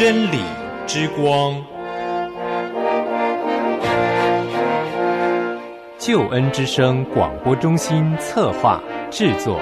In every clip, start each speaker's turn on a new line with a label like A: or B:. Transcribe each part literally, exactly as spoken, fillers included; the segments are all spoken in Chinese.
A: 真理之光，
B: 救恩之声广播中心策划制作。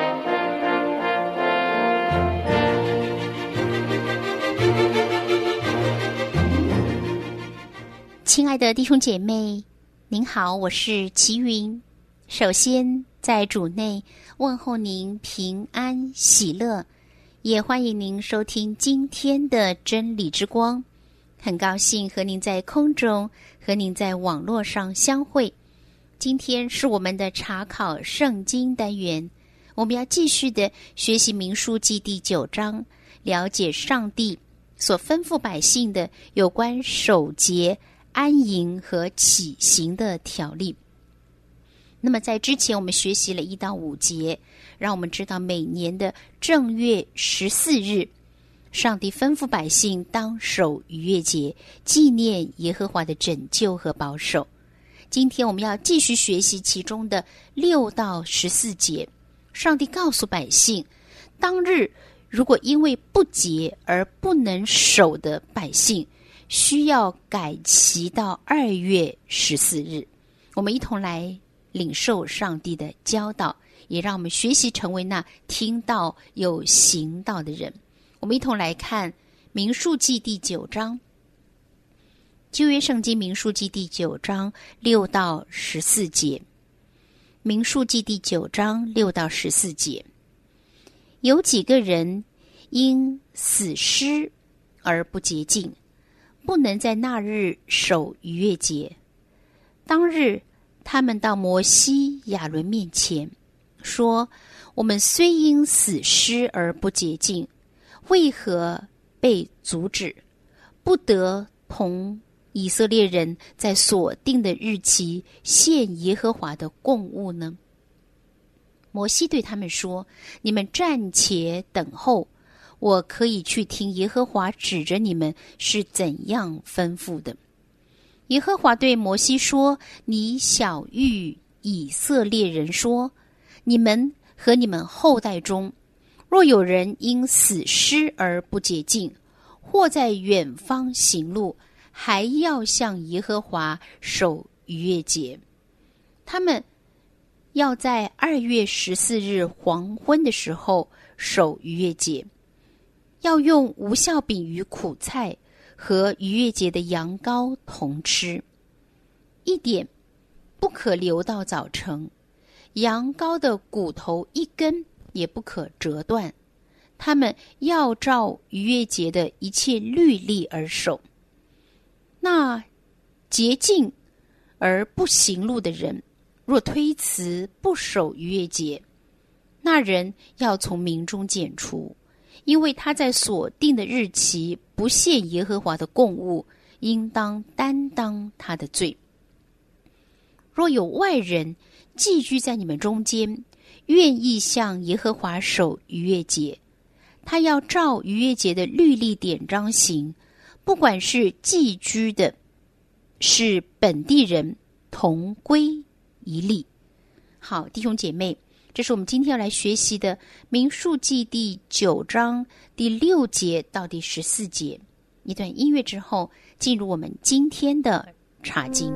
C: 亲爱的弟兄姐妹，您好，我是齐云。首先在主内问候您平安喜乐，也欢迎您收听今天的真理之光。很高兴和您在空中和您在网络上相会。今天是我们的查考圣经单元，我们要继续的学习民数记第九章，了解上帝所吩咐百姓的有关守节、安营和起行的条例。那么在之前我们学习了一到五节，让我们知道每年的正月十四日，上帝吩咐百姓当守逾越节，纪念耶和华的拯救和保守。今天我们要继续学习其中的六到十四节。上帝告诉百姓，当日如果因为不洁而不能守的百姓，需要改期到二月十四日。我们一同来领受上帝的教导，也让我们学习成为那听到有行道的人。我们一同来看民数记第九章，旧约圣经民数记第九章六到十四节。民数记第九章六到十四节，有几个人因死尸而不洁净，不能在那日守逾越节。当日他们到摩西亚伦面前说，我们虽因死尸而不洁净，为何被阻止，不得同以色列人在所定的日期献耶和华的供物呢？摩西对他们说，你们暂且等候，我可以去听耶和华指着你们是怎样吩咐的。耶和华对摩西说，你晓谕以色列人说，你们和你们后代中，若有人因死尸而不洁净，或在远方行路，还要向耶和华守逾越节。他们要在二月十四日黄昏的时候守逾越节，要用无酵饼与苦菜和逾越节的羊羔同吃，一点不可留到早晨，羊羔的骨头一根也不可折断。他们要照逾越节的一切律例而守。那洁净而不行路的人，若推辞不守逾越节，那人要从民中剪除，因为他在所定的日期不献耶和华的供物，应当担当他的罪。若有外人寄居在你们中间，愿意向耶和华守逾越节，他要照逾越节的律例典章行，不管是寄居的，是本地人，同归一例。好，弟兄姐妹，这是我们今天要来学习的民数记第九章第六节到第十四节。一段音乐之后，进入我们今天的查经。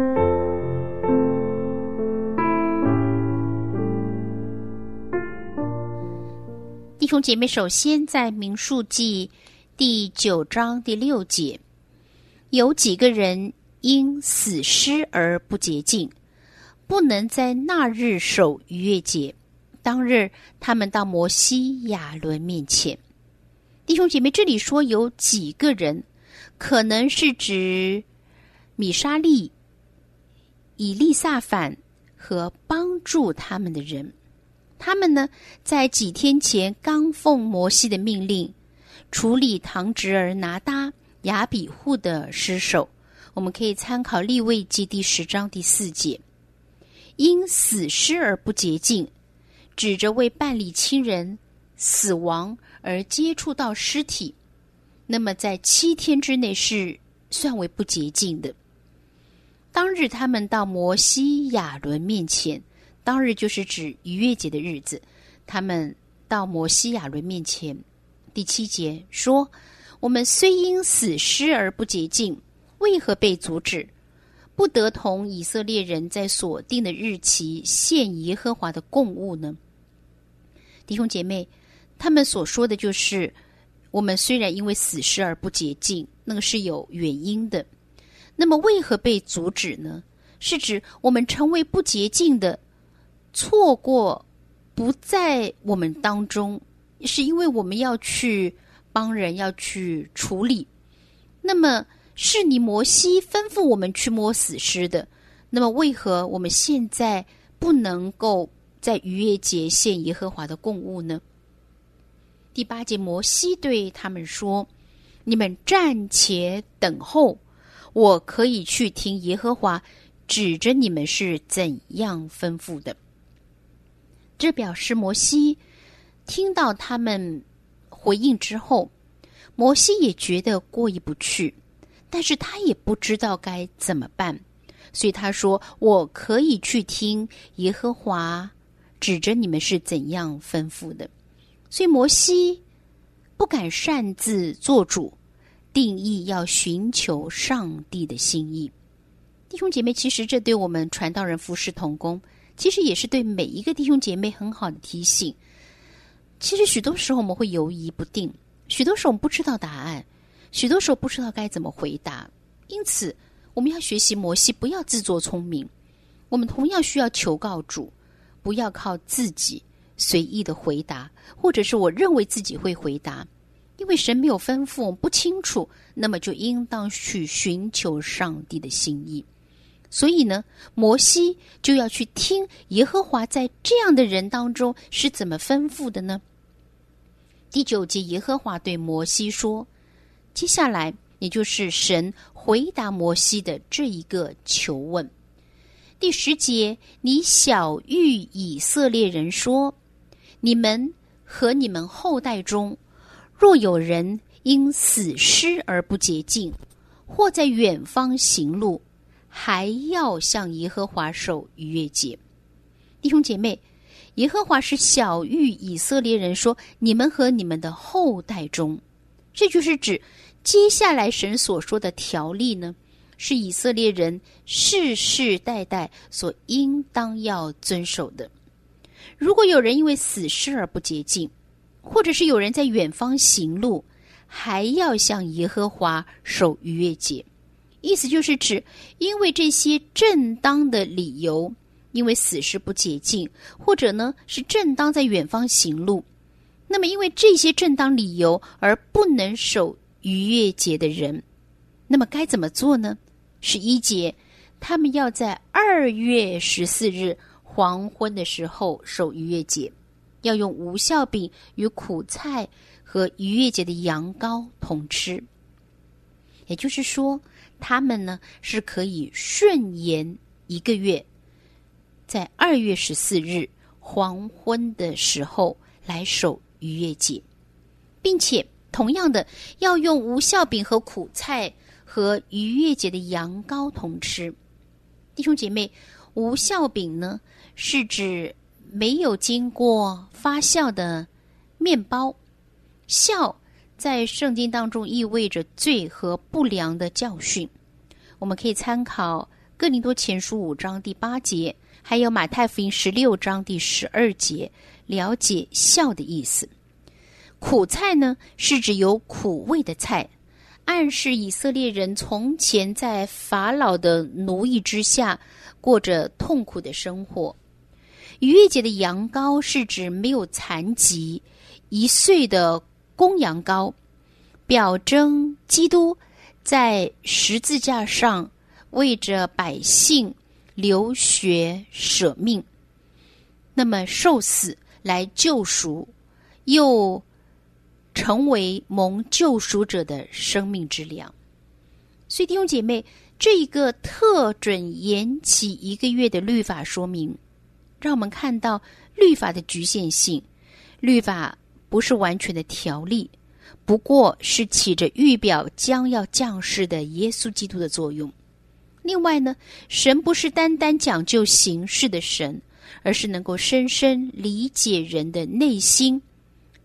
C: 弟兄姐妹，首先在民数记第九章第六节，有几个人因死尸而不洁净，不能在那日守逾越节。当日他们到摩西亚伦面前。弟兄姐妹，这里说有几个人，可能是指米沙利、以利撒反和帮助他们的人。他们呢，在几天前刚奉摩西的命令处理堂侄儿拿搭、亚比户的尸首。我们可以参考利未记第十章第四节。因死尸而不洁净，指着为办理亲人死亡而接触到尸体，那么在七天之内是算为不洁净的。当日他们到摩西亚伦面前，当日就是指逾越节的日子，他们到摩西亚伦面前。第七节说， 我们虽因死尸而不洁净，为何被阻止，不得同以色列人在所定的日期献耶和华的供物呢？弟兄姐妹，他们所说的就是我们虽然因为死尸而不洁净，那个是有原因的。那么为何被阻止呢？是指我们成为不洁净的，错过不在我们当中，是因为我们要去帮人，要去处理。那么是你摩西吩咐我们去摸死尸的，那么为何我们现在不能够在逾越节献耶和华的供物呢？第八节，摩西对他们说：你们暂且等候，我可以去听耶和华指着你们是怎样吩咐的。这表示摩西听到他们回应之后，摩西也觉得过意不去，但是他也不知道该怎么办，所以他说：我可以去听耶和华指着你们是怎样吩咐的。所以摩西不敢擅自做主，定义要寻求上帝的心意。弟兄姐妹，其实这对我们传道人服事同工，其实也是对每一个弟兄姐妹很好的提醒。其实许多时候我们会犹疑不定，许多时候我们不知道答案，许多时候不知道该怎么回答。因此我们要学习摩西，不要自作聪明，我们同样需要求告主，不要靠自己随意的回答，或者是我认为自己会回答，因为神没有吩咐，我们不清楚，那么就应当去寻求上帝的心意。所以呢，摩西就要去听耶和华在这样的人当中是怎么吩咐的呢？第九节，耶和华对摩西说，接下来也就是神回答摩西的这一个求问。第十节，你晓谕以色列人说，你们和你们后代中，若有人因死尸而不洁净，或在远方行路，还要向耶和华守逾越节。弟兄姐妹，耶和华是晓谕以色列人说，你们和你们的后代中，这就是指接下来神所说的条例呢，是以色列人世世代代所应当要遵守的。如果有人因为死尸而不洁净，或者是有人在远方行路，还要向耶和华守逾越节。意思就是指因为这些正当的理由，因为死尸不洁净，或者呢是正当在远方行路，那么因为这些正当理由而不能守逾越节的人，那么该怎么做呢？十一节，他们要在二月十四日黄昏的时候守逾越节，要用无酵饼与苦菜和逾越节的羊羔同吃。也就是说，他们呢是可以顺延一个月，在二月十四日黄昏的时候来守逾越节，并且同样的要用无酵饼和苦菜和逾越节的羊羔同吃。弟兄姐妹，无酵饼呢是指没有经过发酵的面包，酵在圣经当中意味着罪和不良的教训。我们可以参考哥林多前书五章第八节，还有马太福音十六章第十二节，了解酵的意思。苦菜呢是指有苦味的菜，暗示以色列人从前在法老的奴役之下过着痛苦的生活。逾越节的羊羔是指没有残疾一岁的公羊羔，表征基督在十字架上为着百姓流血舍命，那么受死来救赎，又成为蒙救赎者的生命之粮。所以弟兄姐妹，这一个特准延期一个月的律法说明，让我们看到律法的局限性。律法不是完全的条例，不过是起着预表将要降世的耶稣基督的作用。另外呢，神不是单单讲究形式的神，而是能够深深理解人的内心，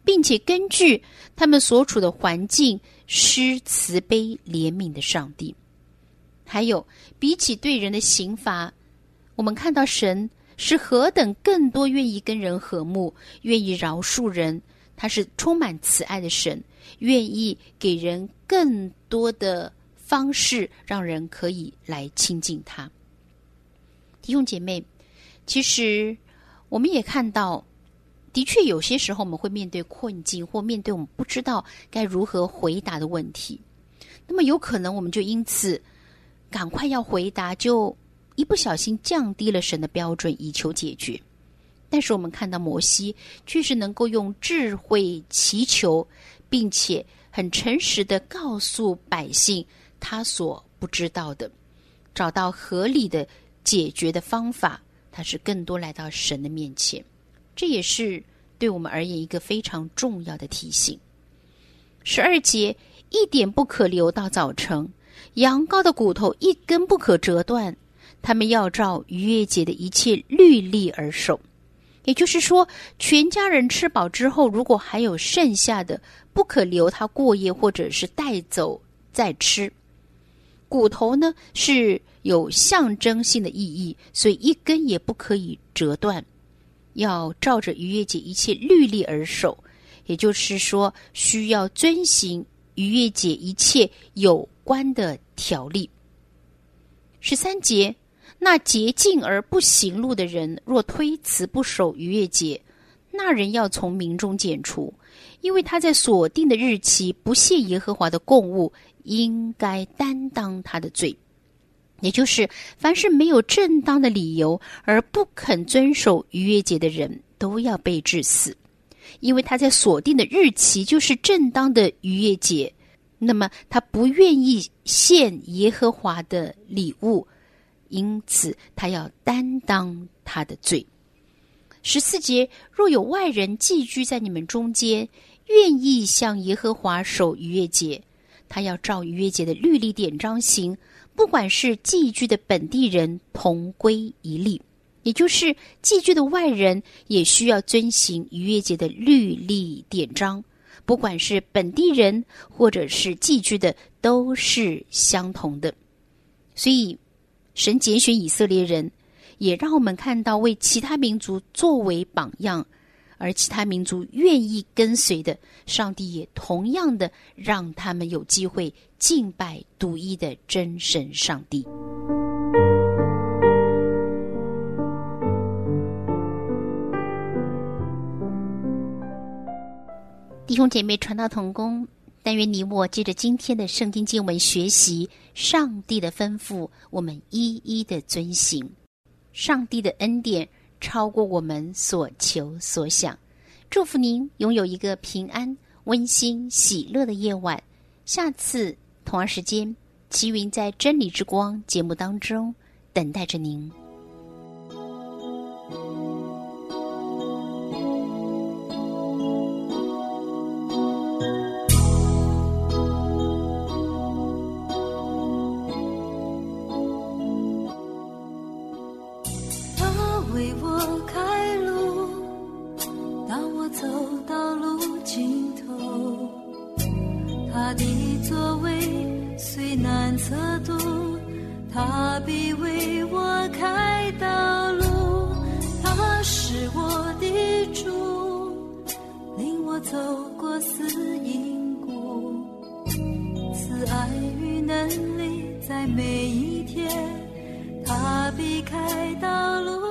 C: 并且根据他们所处的环境施慈悲怜悯的上帝。还有，比起对人的刑罚，我们看到神是何等更多愿意跟人和睦，愿意饶恕人，他是充满慈爱的神，愿意给人更多的方式让人可以来亲近他。弟兄姐妹，其实我们也看到，的确有些时候我们会面对困境，或面对我们不知道该如何回答的问题，那么有可能我们就因此赶快要回答，就一不小心降低了神的标准以求解决。但是我们看到摩西却是能够用智慧祈求，并且很诚实的告诉百姓他所不知道的，找到合理的解决的方法，他是更多来到神的面前。这也是对我们而言一个非常重要的提醒。十二节，一点不可留到早晨，羊羔的骨头一根不可折断，他们要照逾越节的一切律例而守。也就是说，全家人吃饱之后，如果还有剩下的，不可留它过夜，或者是带走再吃。骨头呢是有象征性的意义，所以一根也不可以折断，要照着逾越节一切律例而守。也就是说，需要遵行逾越节一切有关的条例。十三节，那洁净而不行路的人，若推辞不守逾越节，那人要从民中剪除，因为他在所定的日期不献耶和华的供物，应该担当他的罪。也就是凡是没有正当的理由而不肯遵守逾越节的人，都要被治死，因为他在所定的日期就是正当的逾越节，那么他不愿意献耶和华的礼物，因此他要担当他的罪。十四节，若有外人寄居在你们中间，愿意向耶和华守逾越节，他要照逾越节的律例典章行，不管是寄居的本地人，同归一例。也就是寄居的外人也需要遵行逾越节的律例典章，不管是本地人或者是寄居的，都是相同的。所以神拣选以色列人，也让我们看到为其他民族作为榜样，而其他民族愿意跟随的，上帝也同样的让他们有机会敬拜独一的真神上帝。弟兄姐妹，传道同工，但愿你我借着今天的圣经经文学习上帝的吩咐，我们一一的遵行。上帝的恩典超过我们所求所想。祝福您拥有一个平安、温馨、喜乐的夜晚。下次同样时间，齐云在真理之光节目当中等待着您。
D: 为我开路，当我走到路尽头，他的座位虽难测度，他必为我开道路。他是我的主，领我走过死荫谷，慈爱与能力在每一天，他必开道路。